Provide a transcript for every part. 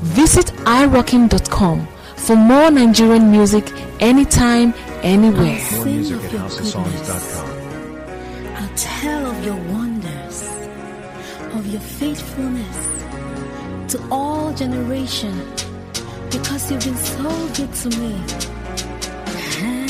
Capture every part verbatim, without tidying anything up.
Visit i rocking dot com for more Nigerian music anytime, anywhere. More music at house of songs dot com. I'll tell of your wonders, of your faithfulness to all generations, because you've been so good to me. Hey.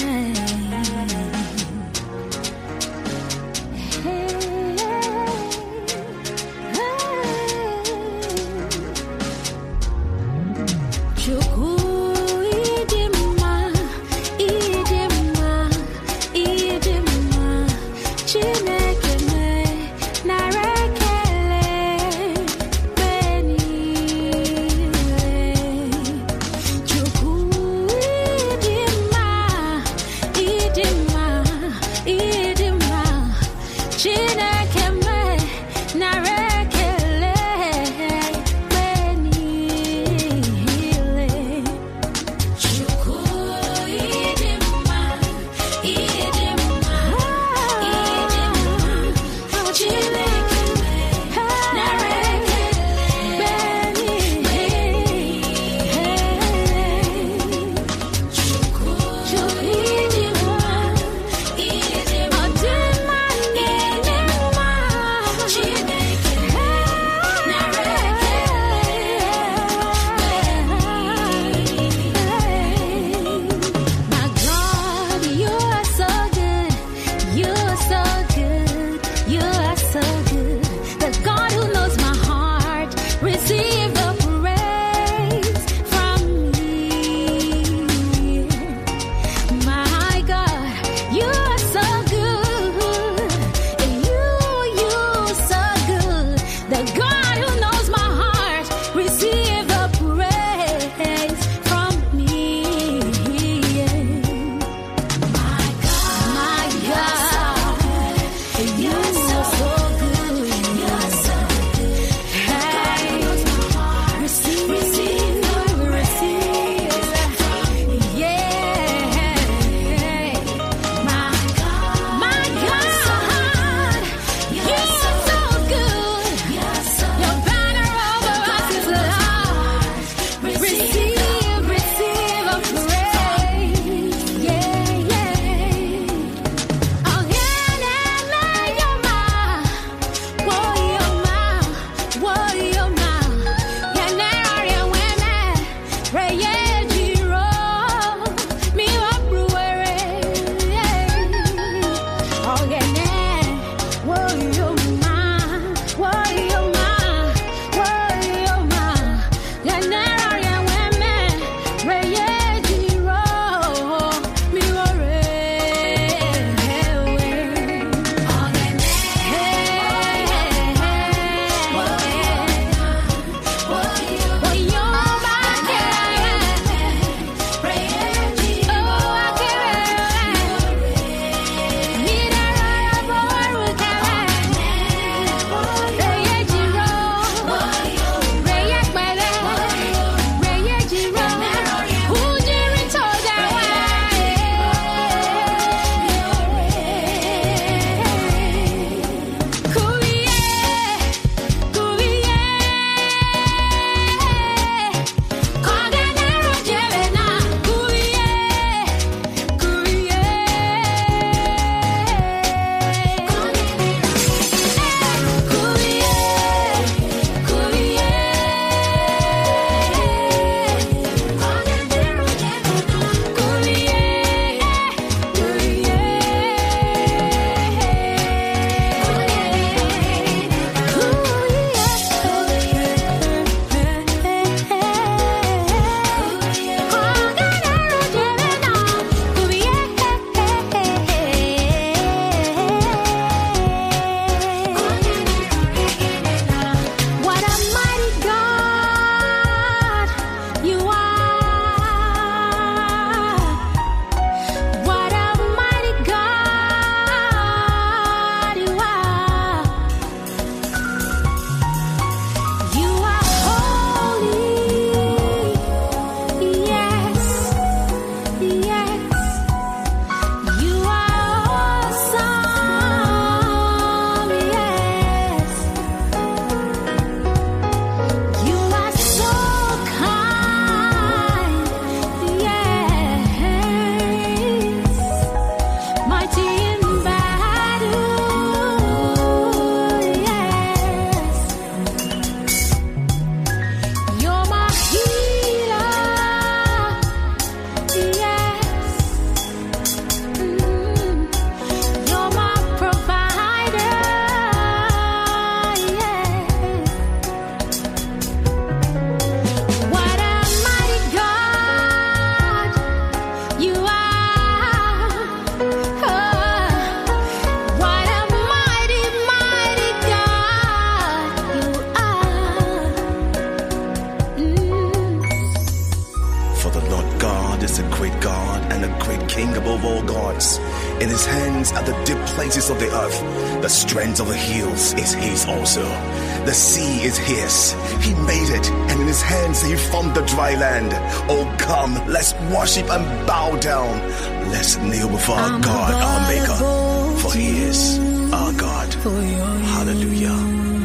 is a great God and a great King above all gods. In his hands are the deep places of the earth. The strength of the hills is his also. The sea is his. He made it, and in his hands he formed the dry land. Oh, come, let's worship and bow down. Let's kneel before our God, our Maker, for he is our God. Hallelujah.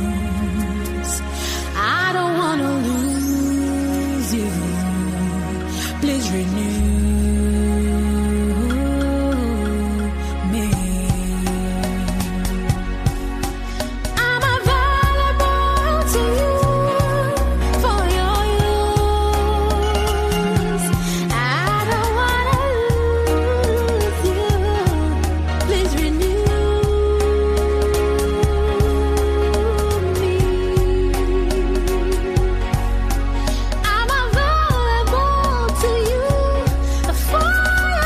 I don't want to lose you. Please renew me. I'm available to you for your use. I don't want to lose you. Please renew me. I'm available to you for your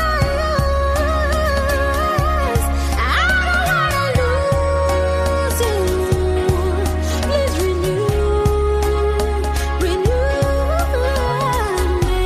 use. I don't want to lose you. Please renew, renew me.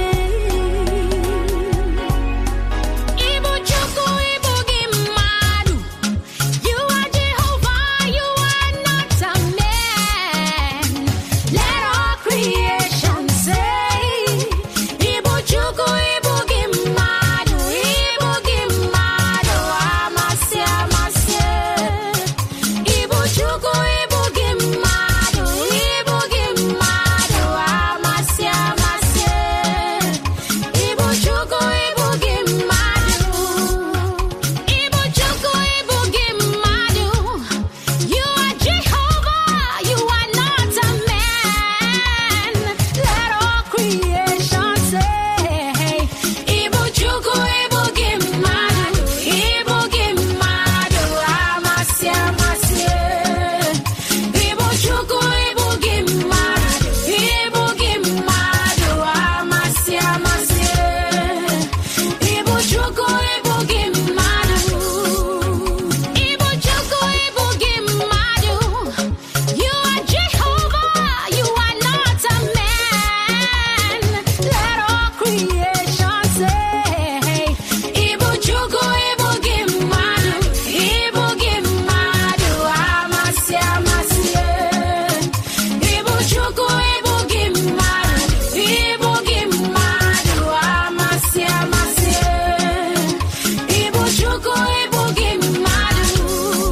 Ibu Chukwu, Ibu gị mmadụ. You are Jehovah, you are not a man. Let all creation say, Ibu Chukwu, Ibu gị mmadụ, Ibu gị mmadụ, amasị amasị. Ibu Chukwu, Ibu gị mmadụ, Ibu gị mmadụ, amasị amasị. Ibu Chukwu, Ibu gị mmadụ. Ibu Chukwu, Ibu gị mmadụ. You are Jehovah, you are not a man. Let all creation say, Ibu Chukwu, Ibu gị mmadụ, Ibu gị mmadụ, amasị amasị. Ibu Chukwu, Ibu gị mmadụ, Ibu gị mmadụ, amasị amasị. Ibu Chukwu, Ibu gị mmadụ. Ibu Chukwu, Ibu gị mmadụ. You are Jehovah, you are not a man. Let all creation say, Ibu Chukwu, Ibu gị mmadụ, Ibu gị mmadụ, amasị amasị. Ibu Chukwu, Ibu gị mmadụ, Ibu gị mmadụ, amasị amasị. Ibu Chukwu, Ibu gị mmadụ.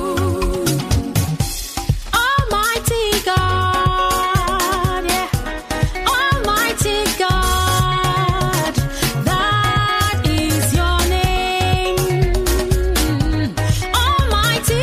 Almighty God, yeah. Almighty God, that is your name. Almighty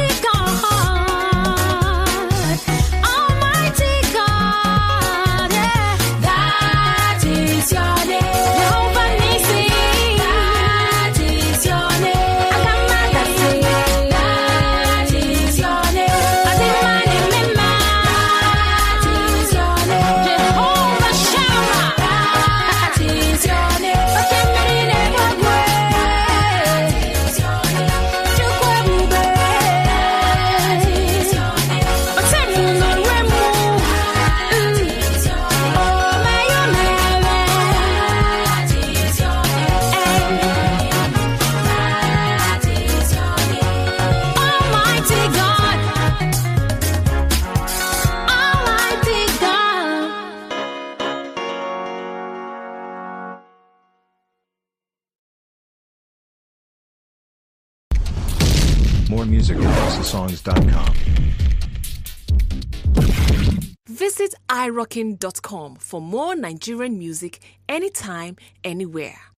God, Almighty God, yeah. That is your name. Jehovah Nissi, that is your name. Alamadasi, that is your name. Adimani Mima, that is your name. Jehovah Shammah, that is your name. Otemiri Nebogwe, that is your name. Chukwu Ebube, that is your name. Otemiri Nwemu, that is your name. Omeyomele, that is your name. That is your name. Almighty God, Almighty God. More music at house of songs dot com. Visit i rockin dot com for more Nigerian music anytime, anywhere.